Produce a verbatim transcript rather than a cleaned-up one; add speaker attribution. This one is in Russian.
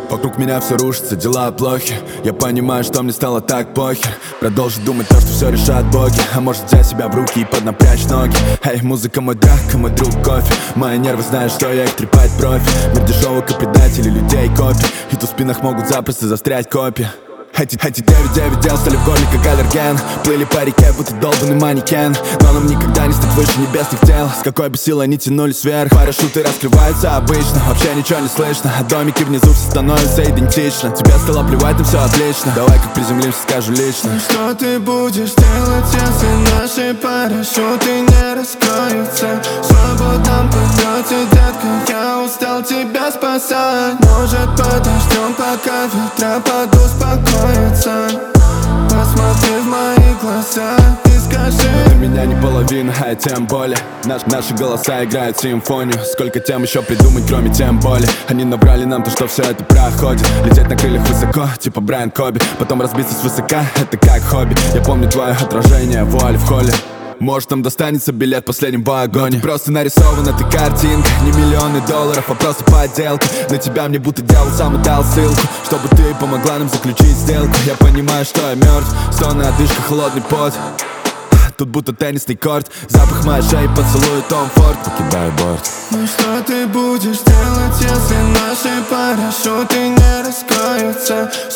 Speaker 1: Вокруг меня все рушится, дела плохи. Я понимаю, что мне стало так похер. Продолжить думать то, что все решат боги. А может взять себя в руки и поднапрячь ноги. Эй, музыка мой драка, мой друг кофе. Мои нервы знают, что я их трепать профи. Мир дешевок и предателей, людей копий. И тут в спинах могут запросто застрять копья. Эти, эти девять девять дел стали в горле как аллерген. Плыли по реке, будто долбанный манекен. Но нам никогда не стать выше небесных тел. С какой бы силой они тянулись вверх. Парашюты раскрываются обычно, вообще ничего не слышно. А домики внизу все становятся идентично. Тебе стало плевать, но все отлично. Давай как приземлимся, скажу лично.
Speaker 2: Ну что ты будешь делать, если наши парашюты не раскроются? В свободном полете, детка, я устал тебя спасать. Может подождем, пока ветра падут спокойно. Посмотри в мои глаза и скажи:
Speaker 1: для меня не половина, а тем более Наш, Наши голоса играют симфонию. Сколько тем еще придумать, кроме тем боли. Они набрали нам то, что все это проходит. Лететь на крыльях высоко, типа Брайан Коби. Потом разбиться свысока, это как хобби. Я помню твое отражение в вуале в холле. Может, нам достанется билет в последнем вагоне. Просто нарисована ты картинка. Не миллионы долларов, а просто подделка. На тебя мне будто дьявол сам отдал ссылку, чтобы ты помогла нам заключить сделку. Я понимаю, что я мертв. Стоны, одышка, холодный пот. Тут будто теннисный корт. Запах моей шеи, поцелуй Том Форд. Покидаю борт.
Speaker 2: Ну что ты будешь делать, если наши парашюты не раскроются?